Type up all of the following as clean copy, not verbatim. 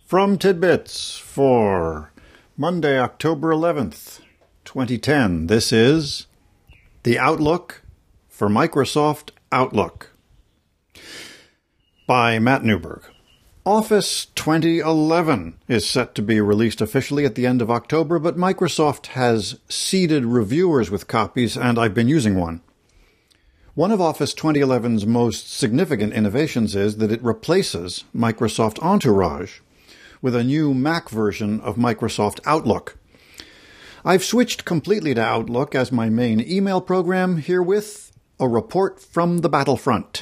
From Tidbits for Monday, October 11th, 2010, this is The Outlook for Microsoft Outlook by Matt Newberg. Office 2011 is set to be released officially at the end of October, but Microsoft has seeded reviewers with copies, and I've been using one. One of Office 2011's most significant innovations is that it replaces Microsoft Entourage with a new Mac version of Microsoft Outlook. I've switched completely to Outlook as my main email program, herewith a report from the battlefront.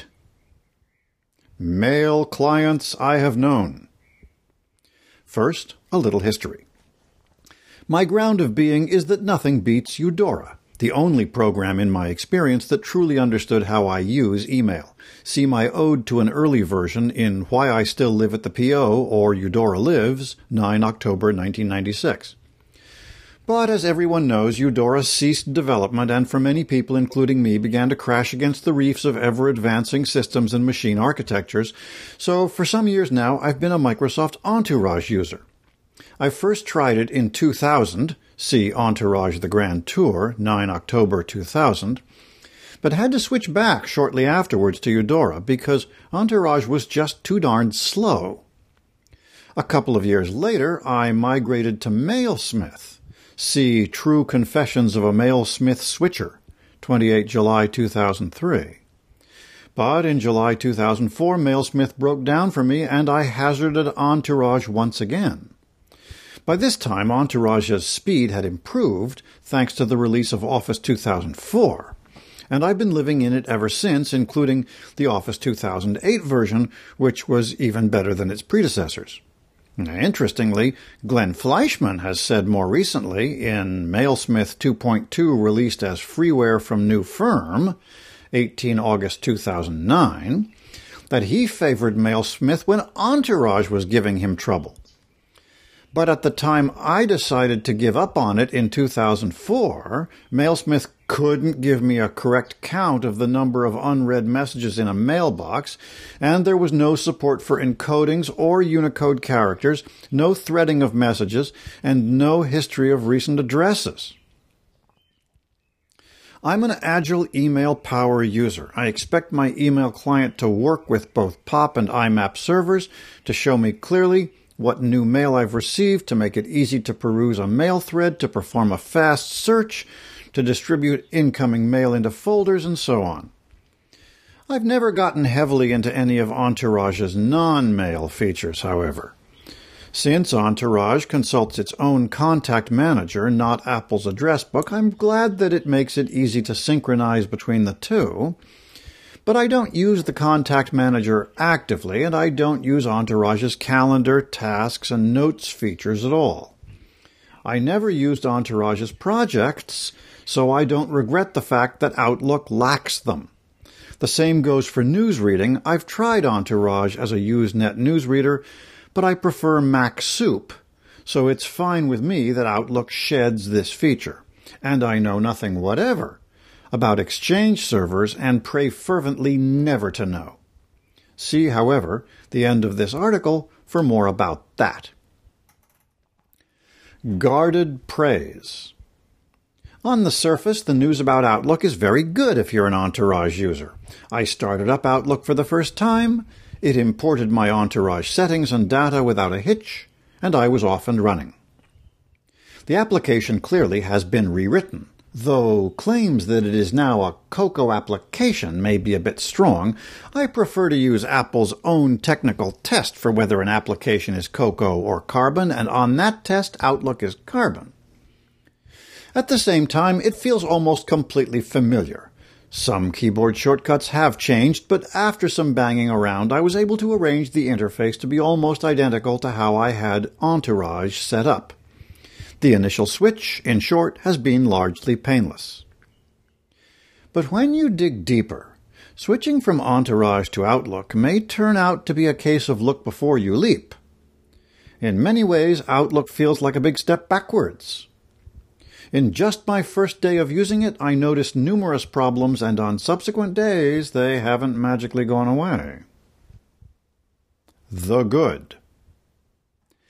Mail clients I have known. First, a little history. My ground of being is that nothing beats Eudora, the only program in my experience that truly understood how I use email. See my ode to an early version in Why I Still Live at the PO, or Eudora Lives, 9 October 1996. But as everyone knows, Eudora ceased development and for many people, including me, began to crash against the reefs of ever-advancing systems and machine architectures, so for some years now I've been a Microsoft Entourage user. I first tried it in 2000, see Entourage The Grand Tour, 9 October 2000, but had to switch back shortly afterwards to Eudora because Entourage was just too darn slow. A couple of years later, I migrated to Mailsmith, see True Confessions of a Mailsmith Switcher, 28 July 2003. But in July 2004, Mailsmith broke down for me and I hazarded Entourage once again. By this time, Entourage's speed had improved thanks to the release of Office 2004, and I've been living in it ever since, including the Office 2008 version, which was even better than its predecessors. Now, interestingly, Glenn Fleischman has said more recently, in Mailsmith 2.2 released as freeware from New Firm, 18 August 2009, that he favored Mailsmith when Entourage was giving him trouble. But at the time I decided to give up on it in 2004, Mailsmith couldn't give me a correct count of the number of unread messages in a mailbox, and there was no support for encodings or Unicode characters, no threading of messages, and no history of recent addresses. I'm an Agile Email Power user. I expect my email client to work with both POP and IMAP servers to show me clearly what new mail I've received, to make it easy to peruse a mail thread, to perform a fast search, to distribute incoming mail into folders, and so on. I've never gotten heavily into any of Entourage's non-mail features, however. Since Entourage consults its own contact manager, not Apple's address book, I'm glad that it makes it easy to synchronize between the two. But I don't use the Contact Manager actively, and I don't use Entourage's calendar, tasks, and notes features at all. I never used Entourage's projects, so I don't regret the fact that Outlook lacks them. The same goes for news reading. I've tried Entourage as a Usenet newsreader, but I prefer MacSoup, so it's fine with me that Outlook sheds this feature. And I know nothing whatever about Exchange servers and pray fervently never to know. See, however, the end of this article for more about that. Guarded praise. On the surface, the news about Outlook is very good if you're an Entourage user. I started up Outlook for the first time, it imported my Entourage settings and data without a hitch, and I was off and running. The application clearly has been rewritten. Though claims that it is now a Cocoa application may be a bit strong, I prefer to use Apple's own technical test for whether an application is Cocoa or Carbon, and on that test, Outlook is Carbon. At the same time, it feels almost completely familiar. Some keyboard shortcuts have changed, but after some banging around, I was able to arrange the interface to be almost identical to how I had Entourage set up. The initial switch, in short, has been largely painless. But when you dig deeper, switching from Entourage to Outlook may turn out to be a case of look before you leap. In many ways, Outlook feels like a big step backwards. In just my first day of using it, I noticed numerous problems, and on subsequent days, they haven't magically gone away. The good.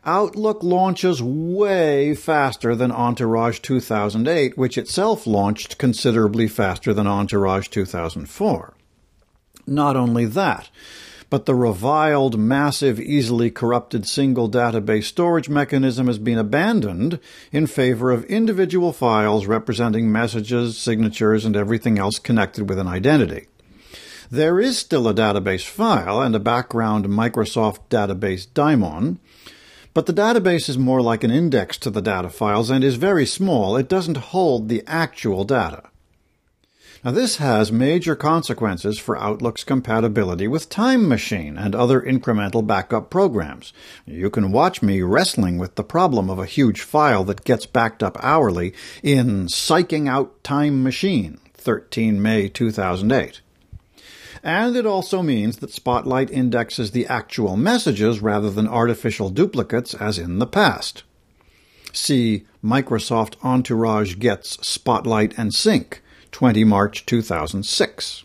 Outlook launches way faster than Entourage 2008, which itself launched considerably faster than Entourage 2004. Not only that, but the reviled, massive, easily corrupted single database storage mechanism has been abandoned in favor of individual files representing messages, signatures, and everything else connected with an identity. There is still a database file and a background Microsoft database daemon, but the database is more like an index to the data files and is very small. It doesn't hold the actual data. Now, this has major consequences for Outlook's compatibility with Time Machine and other incremental backup programs. You can watch me wrestling with the problem of a huge file that gets backed up hourly in Psyching Out Time Machine, 13 May 2008. And it also means that Spotlight indexes the actual messages rather than artificial duplicates as in the past. See Microsoft Entourage Gets Spotlight and Sync, 20 March 2006.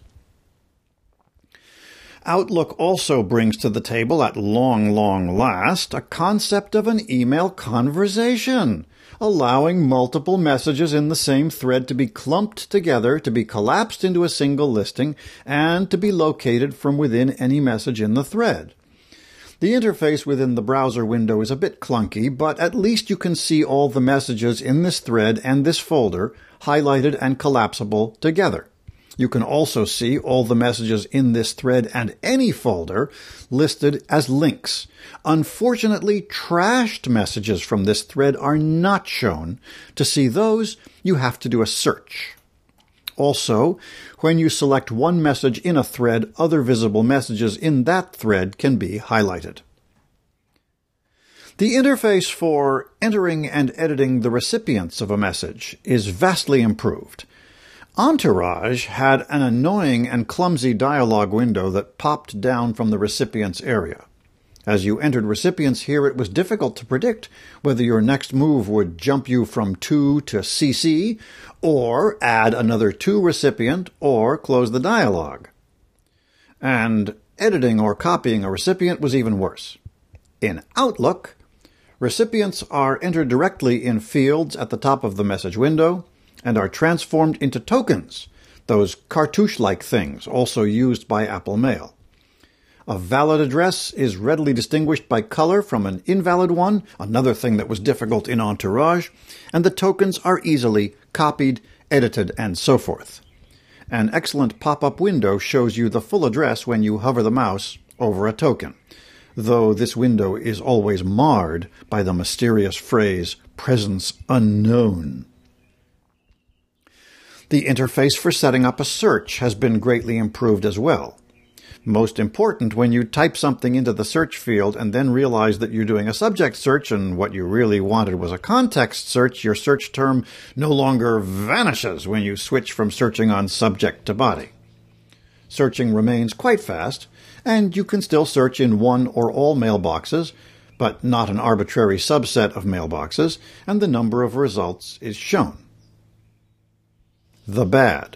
Outlook also brings to the table at long last a concept of an email conversation, allowing multiple messages in the same thread to be clumped together, to be collapsed into a single listing, and to be located from within any message in the thread. The interface within the browser window is a bit clunky, but at least you can see all the messages in this thread and this folder highlighted and collapsible together. You can also see all the messages in this thread and any folder listed as links. Unfortunately, trashed messages from this thread are not shown. To see those, you have to do a search. Also, when you select one message in a thread, other visible messages in that thread can be highlighted. The interface for entering and editing the recipients of a message is vastly improved. Entourage had an annoying and clumsy dialog window that popped down from the recipient's area. As you entered recipients here, it was difficult to predict whether your next move would jump you from 2 to CC, or add another 2 recipient, or close the dialog. And editing or copying a recipient was even worse. In Outlook, recipients are entered directly in fields at the top of the message window, and are transformed into tokens, those cartouche-like things also used by Apple Mail. A valid address is readily distinguished by color from an invalid one, another thing that was difficult in Entourage, and the tokens are easily copied, edited, and so forth. An excellent pop-up window shows you the full address when you hover the mouse over a token, though this window is always marred by the mysterious phrase, "presence unknown." The interface for setting up a search has been greatly improved as well. Most important, when you type something into the search field and then realize that you're doing a subject search and what you really wanted was a context search, your search term no longer vanishes when you switch from searching on subject to body. Searching remains quite fast, and you can still search in one or all mailboxes, but not an arbitrary subset of mailboxes, and the number of results is shown. The bad.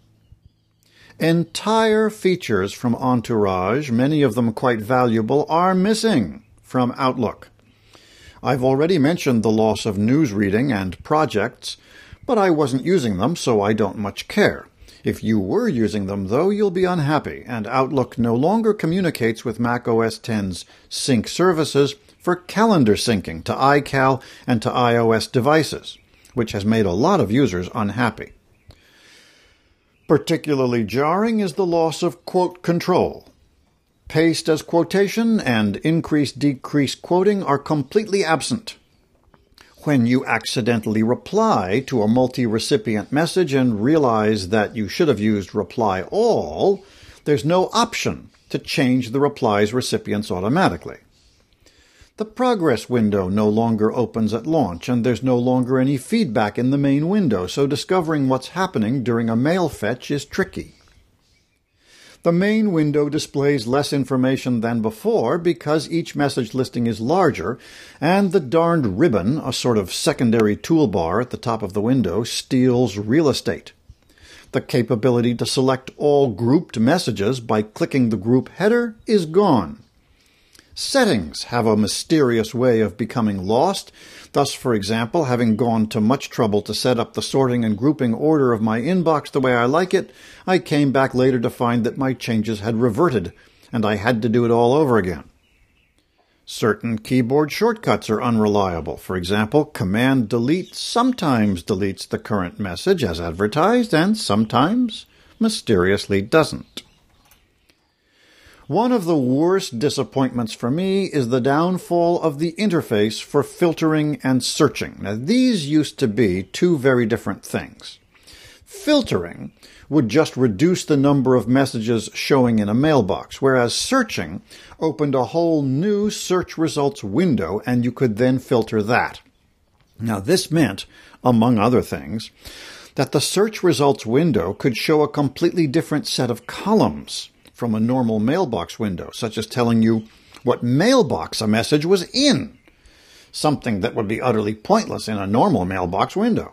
Entire features from Entourage, many of them quite valuable, are missing from Outlook. I've already mentioned the loss of news reading and projects, but I wasn't using them, so I don't much care. If you were using them, though, you'll be unhappy, and Outlook no longer communicates with Mac OS X's sync services for calendar syncing to iCal and to iOS devices, which has made a lot of users unhappy. Particularly jarring is the loss of quote control. Paste as quotation and increase-decrease quoting are completely absent. When you accidentally reply to a multi-recipient message and realize that you should have used reply all, there's no option to change the reply's recipients automatically. The progress window no longer opens at launch, and there's no longer any feedback in the main window, so discovering what's happening during a mail fetch is tricky. The main window displays less information than before because each message listing is larger, and the darned ribbon, a sort of secondary toolbar at the top of the window, steals real estate. The capability to select all grouped messages by clicking the group header is gone. Settings have a mysterious way of becoming lost. Thus, for example, having gone to much trouble to set up the sorting and grouping order of my inbox the way I like it, I came back later to find that my changes had reverted, and I had to do it all over again. Certain keyboard shortcuts are unreliable. For example, Command-Delete sometimes deletes the current message as advertised, and sometimes mysteriously doesn't. One of the worst disappointments for me is the downfall of the interface for filtering and searching. Now, these used to be two very different things. Filtering would just reduce the number of messages showing in a mailbox, whereas searching opened a whole new search results window, and you could then filter that. Now, this meant, among other things, that the search results window could show a completely different set of columns from a normal mailbox window, such as telling you what mailbox a message was in, something that would be utterly pointless in a normal mailbox window.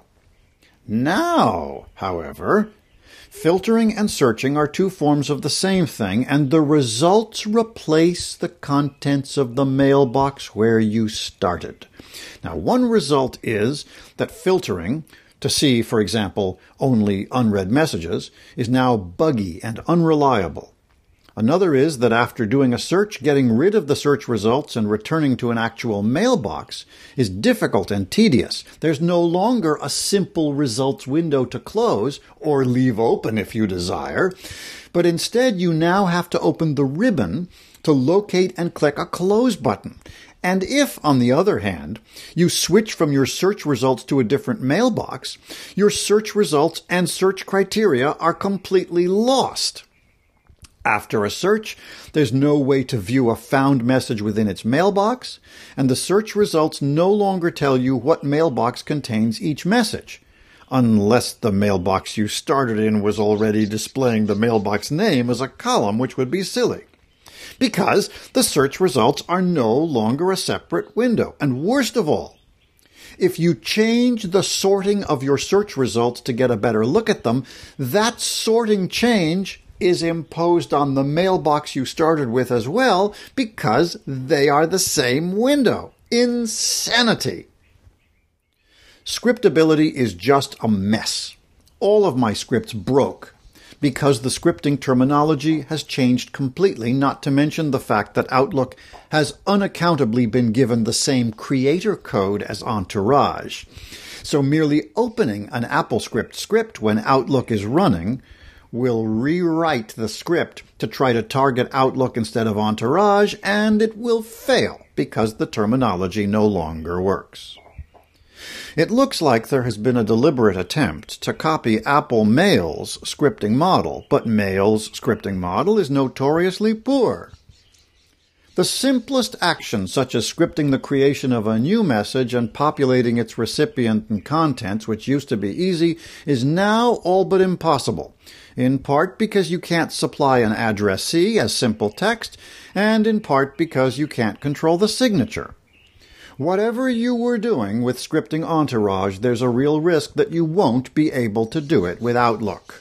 Now, however, filtering and searching are two forms of the same thing, and the results replace the contents of the mailbox where you started. Now, one result is that filtering to see, for example, only unread messages is now buggy and unreliable. Another is that after doing a search, getting rid of the search results and returning to an actual mailbox is difficult and tedious. There's no longer a simple results window to close or leave open if you desire, but instead you now have to open the ribbon to locate and click a close button. And if, on the other hand, you switch from your search results to a different mailbox, your search results and search criteria are completely lost. After a search, there's no way to view a found message within its mailbox, and the search results no longer tell you what mailbox contains each message, unless the mailbox you started in was already displaying the mailbox name as a column, which would be silly, because the search results are no longer a separate window. And worst of all, if you change the sorting of your search results to get a better look at them, that sorting change is imposed on the mailbox you started with as well, because they are the same window. Insanity! Scriptability is just a mess. All of my scripts broke because the scripting terminology has changed completely, not to mention the fact that Outlook has unaccountably been given the same creator code as Entourage. So merely opening an AppleScript script when Outlook is running will rewrite the script to try to target Outlook instead of Entourage, and it will fail because the terminology no longer works. It looks like there has been a deliberate attempt to copy Apple Mail's scripting model, but Mail's scripting model is notoriously poor. The simplest actions, such as scripting the creation of a new message and populating its recipient and contents, which used to be easy, is now all but impossible, in part because you can't supply an addressee as simple text, and in part because you can't control the signature. Whatever you were doing with scripting Entourage, there's a real risk that you won't be able to do it with Outlook.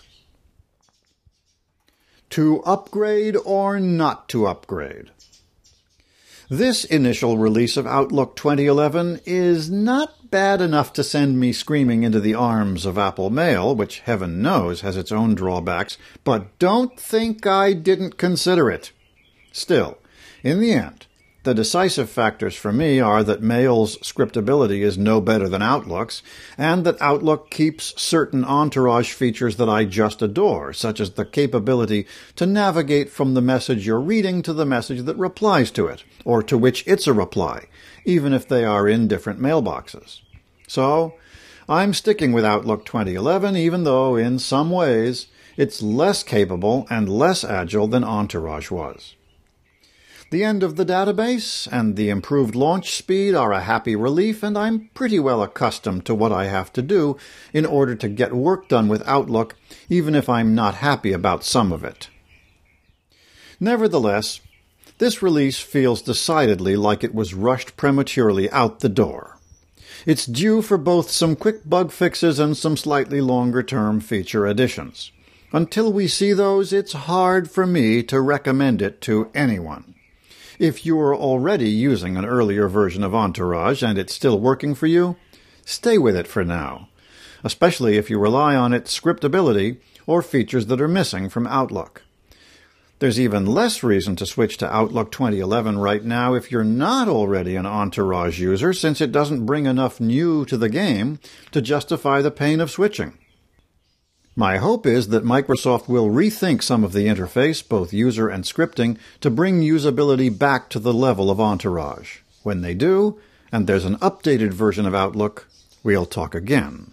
To upgrade or not to upgrade? This initial release of Outlook 2011 is not bad enough to send me screaming into the arms of Apple Mail, which heaven knows has its own drawbacks, but don't think I didn't consider it. Still, in the end, the decisive factors for me are that Mail's scriptability is no better than Outlook's, and that Outlook keeps certain Entourage features that I just adore, such as the capability to navigate from the message you're reading to the message that replies to it, or to which it's a reply, even if they are in different mailboxes. So, I'm sticking with Outlook 2011, even though, in some ways, it's less capable and less agile than Entourage was. The end of the database and the improved launch speed are a happy relief, and I'm pretty well accustomed to what I have to do in order to get work done with Outlook, even if I'm not happy about some of it. Nevertheless, this release feels decidedly like it was rushed prematurely out the door. It's due for both some quick bug fixes and some slightly longer-term feature additions. Until we see those, it's hard for me to recommend it to anyone. If you're already using an earlier version of Entourage and it's still working for you, stay with it for now, especially if you rely on its scriptability or features that are missing from Outlook. There's even less reason to switch to Outlook 2011 right now if you're not already an Entourage user, since it doesn't bring enough new to the game to justify the pain of switching. My hope is that Microsoft will rethink some of the interface, both user and scripting, to bring usability back to the level of Entourage. When they do, and there's an updated version of Outlook, we'll talk again.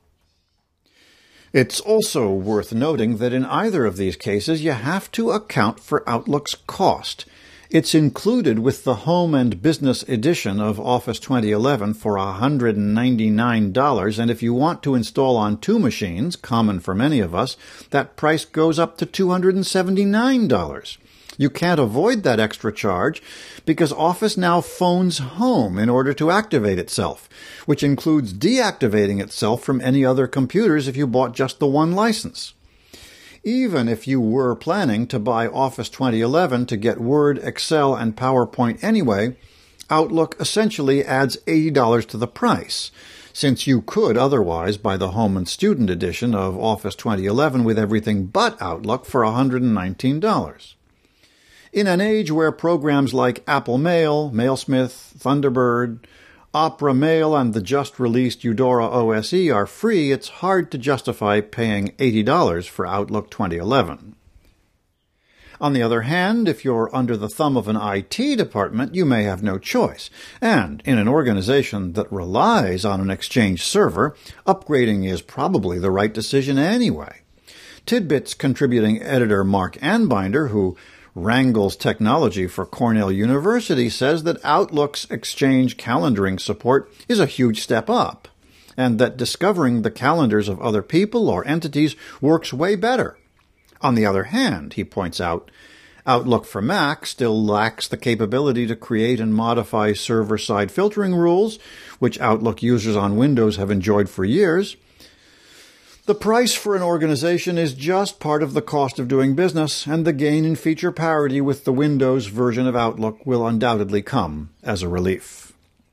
It's also worth noting that in either of these cases, you have to account for Outlook's cost. It's included with the Home and Business edition of Office 2011 for $199, and if you want to install on 2 machines, common for many of us, that price goes up to $279. You can't avoid that extra charge because Office now phones home in order to activate itself, which includes deactivating itself from any other computers if you bought just the one license. Even if you were planning to buy Office 2011 to get Word, Excel, and PowerPoint anyway, Outlook essentially adds $80 to the price, since you could otherwise buy the Home and Student edition of Office 2011 with everything but Outlook for $119. In an age where programs like Apple Mail, Mailsmith, Thunderbird, Opera Mail, and the just-released Eudora OSE are free, it's hard to justify paying $80 for Outlook 2011. On the other hand, if you're under the thumb of an IT department, you may have no choice. And in an organization that relies on an Exchange server, upgrading is probably the right decision anyway. Tidbits contributing editor Mark Anbinder, who wrangles technology for Cornell University, says that Outlook's Exchange calendaring support is a huge step up, and that discovering the calendars of other people or entities works way better. On the other hand, he points out, Outlook for Mac still lacks the capability to create and modify server-side filtering rules, which Outlook users on Windows have enjoyed for years. The price for an organization is just part of the cost of doing business, and the gain in feature parity with the Windows version of Outlook will undoubtedly come as a relief.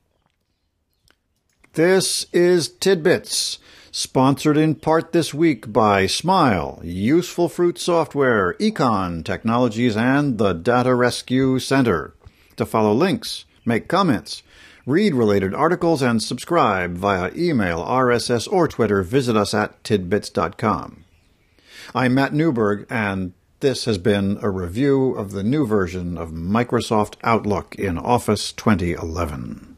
This is Tidbits, sponsored in part this week by Smile, Useful Fruit Software, Econ Technologies, and the Data Rescue Center. To follow links, make comments, read related articles, and subscribe via email, RSS, or Twitter, visit us at tidbits.com. I'm Matt Newberg, and this has been a review of the new version of Microsoft Outlook in Office 2011.